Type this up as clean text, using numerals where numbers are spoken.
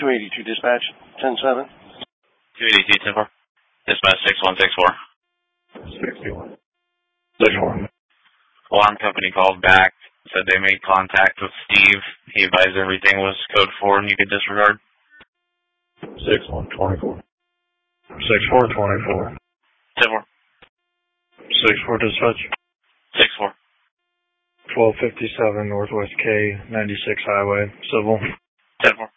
282 dispatch, 10-7. 282, 10-4. Dispatch 6164. 61. 64. Alarm company called back, said they made contact with Steve. He advised everything was code 4 and you could disregard. 6124. 6424. 10-4. 64 dispatch. 6-4. 1257 Northwest K 96 Highway, civil. 10-4.